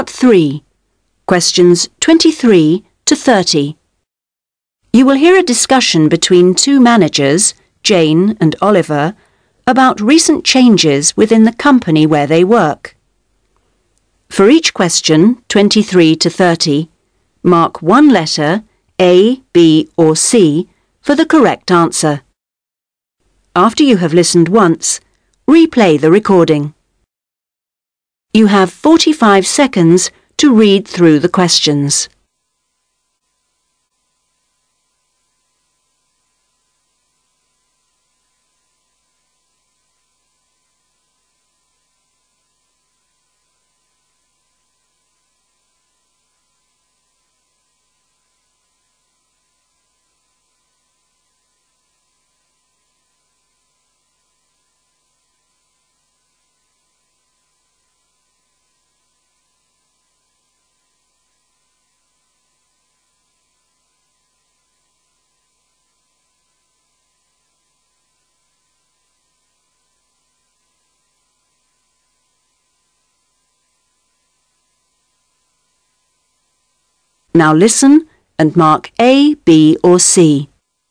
Part 3. Questions 23 to 30. You will hear a discussion between two managers, Jane and Oliver, about recent changes within the company where they work. For each question, 23 to 30, mark one letter, A, B or C, for the correct answer. After you have listened once, replay the recording. You have 45 seconds to read through the questions. Now listen and mark A, B or C.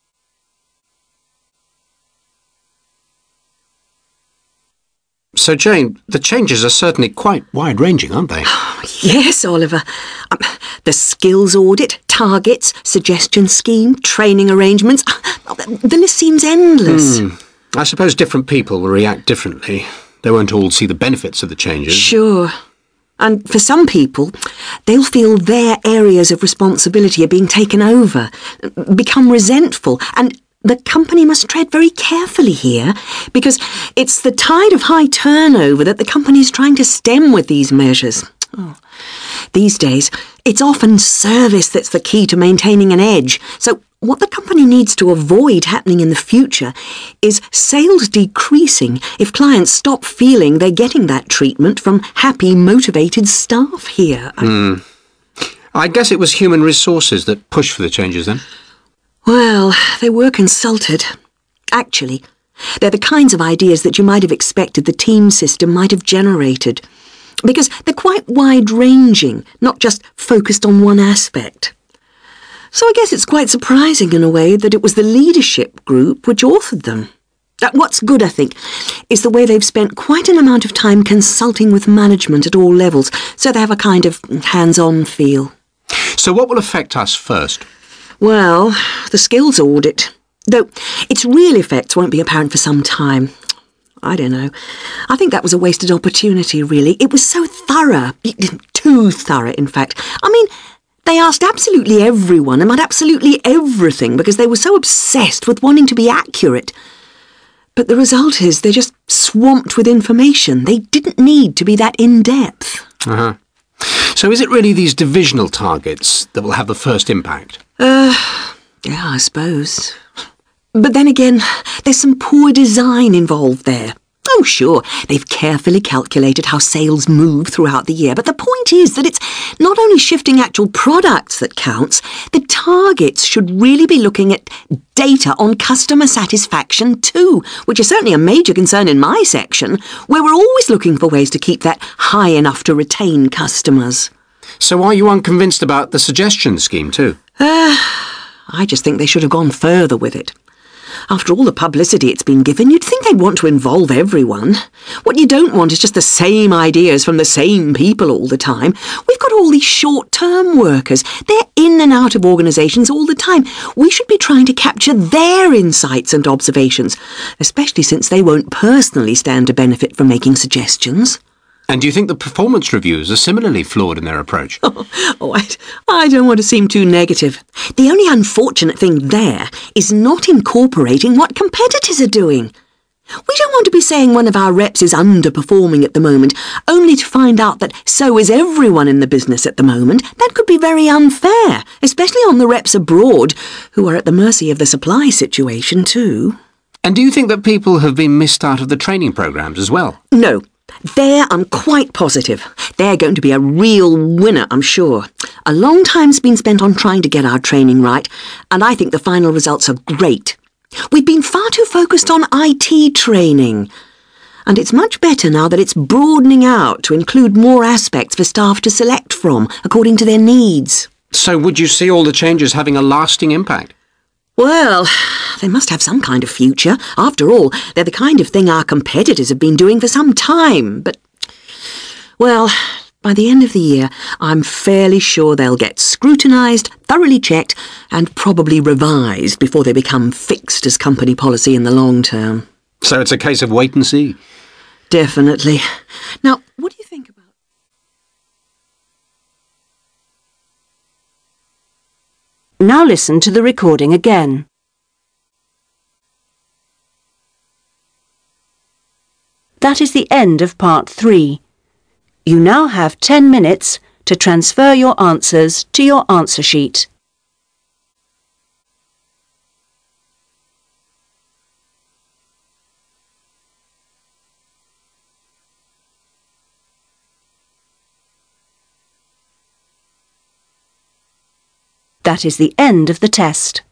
So, Jane, the changes are certainly quite wide-ranging, aren't they? Yes, Oliver. The skills audit, targets, suggestion scheme, training arrangements. The list seems endless. I suppose different people will react differently. They won't all see the benefits of the changes. Sure. And for some people, they'll feel their areas of responsibility are being taken over, become resentful, and the company must tread very carefully here because it's the tide of high turnover that the company's trying to stem with these measures. These days, it's often service that's the key to maintaining an edge. So what the company needs to avoid happening in the future is sales decreasing if clients stop feeling they're getting that treatment from happy, motivated staff here. I guess it was human resources that pushed for the changes then? Well, they were consulted. Actually, they're the kinds of ideas that you might have expected the team system might have generated, because they're quite wide-ranging, not just focused on one aspect. So I guess it's quite surprising in a way that it was the leadership group which authored them. What's good, I think, is the way they've spent quite an amount of time consulting with management at all levels, so they have a kind of hands-on feel. So what will affect us first? Well, the skills audit. Though its real effects won't be apparent for some time. I don't know. I think that was a wasted opportunity, really. It was so thorough. Too thorough, in fact. I mean, they asked absolutely everyone about absolutely everything because they were so obsessed with wanting to be accurate. But the result is they're just swamped with information. They didn't need to be that in-depth. So is it really these divisional targets that will have the first impact? Yeah, I suppose. But then again, there's some poor design involved there. Oh, sure, they've carefully calculated how sales move throughout the year, but the point is that it's not only shifting actual products that counts, the targets should really be looking at data on customer satisfaction too, which is certainly a major concern in my section, where we're always looking for ways to keep that high enough to retain customers. So are you unconvinced about the suggestion scheme too? I just think they should have gone further with it. After all the publicity it's been given, you'd think they'd want to involve everyone. What you don't want is just the same ideas from the same people all the time. We've got all these short-term workers. They're in and out of organisations all the time. We should be trying to capture their insights and observations, especially since they won't personally stand to benefit from making suggestions. And do you think the performance reviews are similarly flawed in their approach? I don't want to seem too negative. The only unfortunate thing there is not incorporating what competitors are doing. We don't want to be saying one of our reps is underperforming at the moment, only to find out that so is everyone in the business at the moment. That could be very unfair, especially on the reps abroad, who are at the mercy of the supply situation too. And do you think that people have been missed out of the training programmes as well? No. There, I'm quite positive. They're going to be a real winner, I'm sure. A long time's been spent on trying to get our training right, and I think the final results are great. We've been far too focused on IT training. And it's much better now that it's broadening out to include more aspects for staff to select from, according to their needs. So would you see all the changes having a lasting impact? Well, they must have some kind of future. After all, they're the kind of thing our competitors have been doing for some time. But, well, by the end of the year, I'm fairly sure they'll get scrutinised, thoroughly checked, and probably revised before they become fixed as company policy in the long term. So it's a case of wait and see. Definitely. Now, what do you think about... Now listen to the recording again. That is the end of part 3. You now have 10 minutes to transfer your answers to your answer sheet. That is the end of the test.